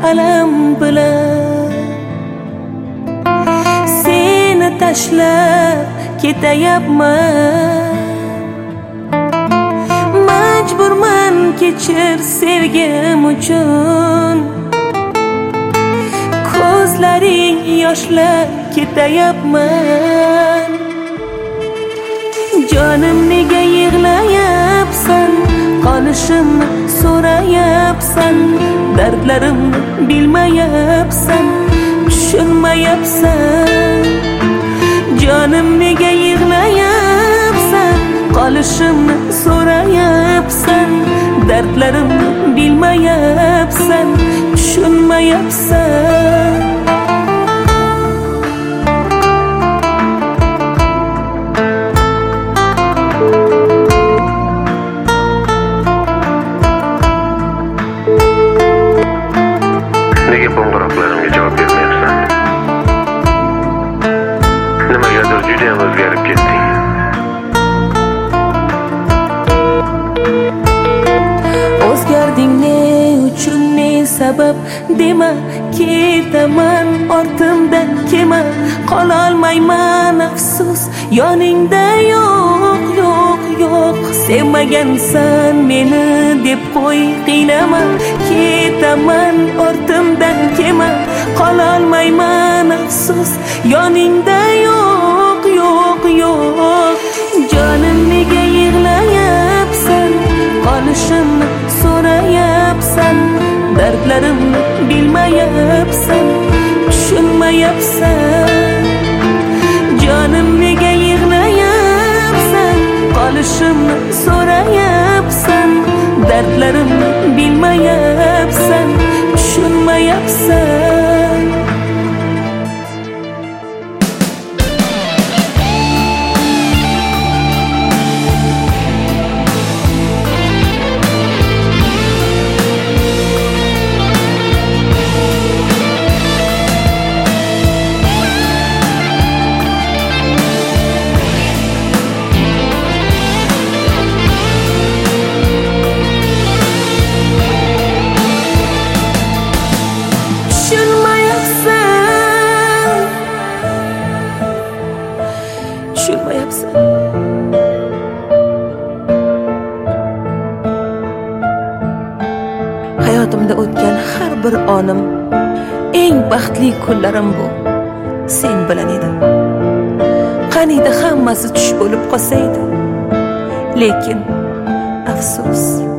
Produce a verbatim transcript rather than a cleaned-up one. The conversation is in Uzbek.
alam bilan seni tashlab ketayapman. Majburman kechir sevgim uchun, ko'zlaring yoshlab ketayapman. Jonim nega yig'layapsan, qolishimni so'rayapsan, dardlarimni bilmayapsan, tushunmayapsan. Jonim nega yig'layapsan, qolishimni so'rayapsan, dardlarimni bilmayapsan, tushunmayapsan. Nega qo'ng'iroqlarimga javob bermayapsan? Nimagadir juda ham o'zgarib ketding. O'zgarding ne uchun, ne sabab dema, ketaman ortimdan kema, qololmayman afsus yoningda. Yo'q yo'q yo'q, sevmagansan meni deb qo'y qiynama, ketaman ortimdan kema, qololmayman afsus yoningda. Yo'q yo'q yo'q, jonim nega yig'layapsan, qolishimni so'rayapsan, dardlarimni bilmayapsan, tushunmayapsan. Jonim nega yig'layapsan, qolishimni so'rayapsan, dardlarimni bilmayapsan, tushunmayapsan. Tushunmayapsan. Hayotimda o'tgan har bir onim eng baxtli kunlarim bu. Sen bilan edim. Qaniydi hammasi tush bo'lib qolsaydi. Lekin afsus.